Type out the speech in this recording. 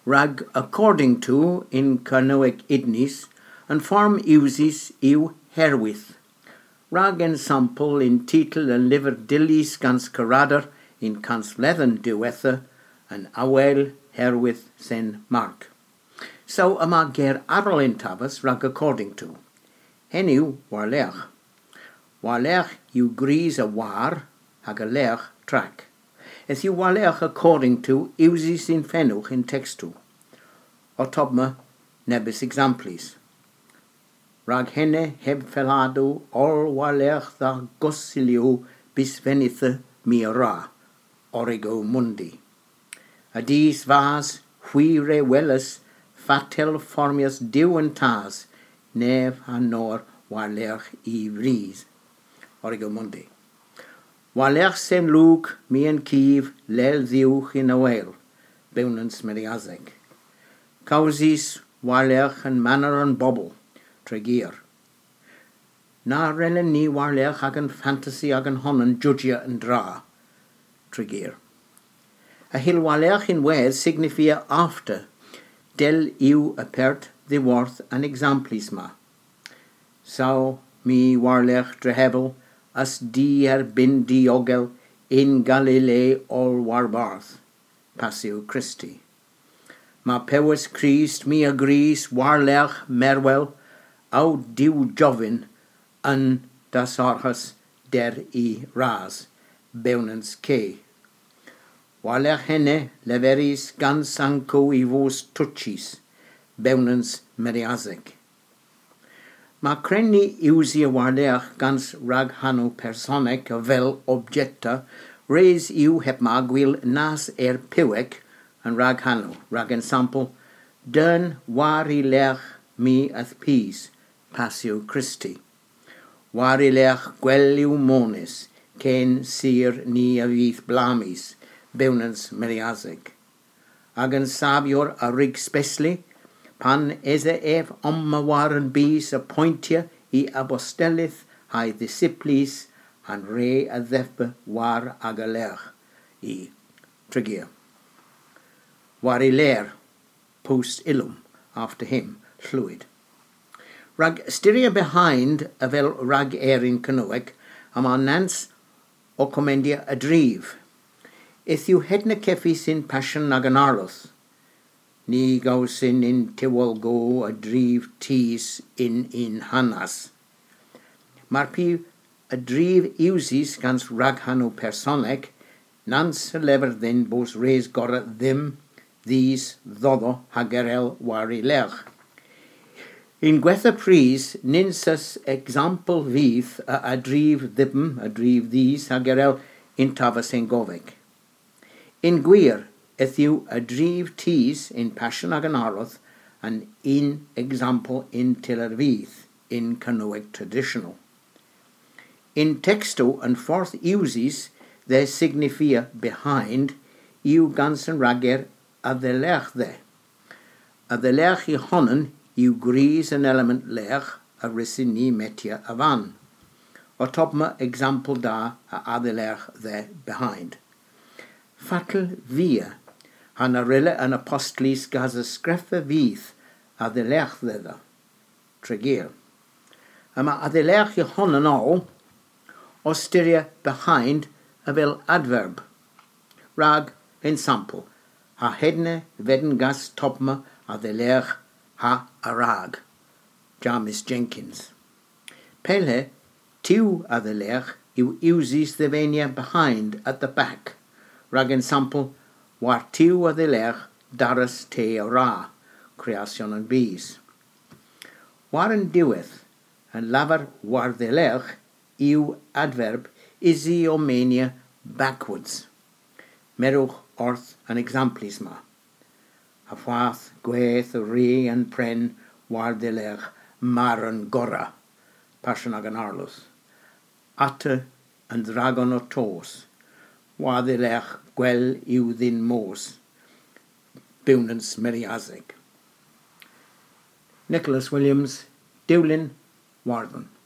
rag according to in Canoic idnis, and form uses iw herwydd. Rag ensample in titel and liver dillis gans caradar in cans leathen diwetha, and awel herwydd sen mark. So yma ger arol in tafas rag according to. Henyw warlech. Warlech yw gris a war, hag a lech track. Eth yw warlech according to uses in fenwch in textu. O tobma nebis exemplis. Rag henne heb felado ol warlech dda gosilio bis venithe mi ra, origo mundi. Adis vas huire welis fatel formias diwen tas, nef hanor warlech I vries, origo mundi. Warlech sen lwg mi en kiv lel ddiwch in awel, bewnans meriazeg. Causis warlech en manner en bobble, tregir. Na relen ni warlech ag en fantasy ag en honnen judgia en dra, tregir. A hil warlech in wedd signifia after, del iw apert the worth an exemplis ma. Sau mi warlech drehebel, as di bin diogel in Galilee ol warbarth, passio Christi. Ma pewis Christ mi agrees warlech merwel, au diw jovin, an das orchas der I ras, bewnans ke. Warlech henne leveris gans anco I vos tuchis, bewnans meriazeg. Ma crenni usia warlech gans rag hanu personec vel objecta, res iw hep magwil nas piwec, and rag hanu, rag ensample, dern wari lech mi ath peace, passio Christi. Wari lech gweliw monis, ken sir ni avith blamis, bewnans meriazeg. Agan sabior a rig spesli, pan eze ef omma waren bis appointia I apostellith hai disciplis, and re a dhefbe war agalech I tregir. Wari ler, post illum, after him, fluid. Rag styria behind a vel rag in Canoic, ama nans o commendia a driv. If you hedna kefis in passion naganarlos, ni gausin in tiwolgo a driv tis in hanas. Marpi a driv usis gans rag hanu personec, nans lever then bos res gora them, these ddodo hagerel wari lech. In gwetha pris, ninsas example vith a driv dhibm, a driv these hagerel in tavas en govec. In gwir, ethiw a driv tis in passion ag an aroth, and in example in tiller vith, in Canoic traditional. In texto and fourth uses, they signifia behind, iw gans en rager adelech the. Adelech I honnen, iw gris an element lech, a risini metia avan. O topma example da a adelech the behind. Fatal via, hanarilla an apostlis gaz a screffa vith adelech the, tregir. Ama adelech I honnen all, osteria behind a vel adverb. Rag ensample, ha hedne veden gas topma adelech ha arag. Jamis Jenkins. Pele, tiu adelech, iw uses the venia behind at the back. Rag ensample, war tiu adelech daras te ra, creation and bees. Waren diweth, and lavar war delech, iw adverb, isi omenia backwards. Meruch orth an exemplisma. Hafath, gweth, re, and pren, war delech, maran gora, passion ag an arlus. Atte and dragon o tos, war delech, gwel iw din mos, bewnans meriazeg. Nicholas Williams, Dewlin, Warden.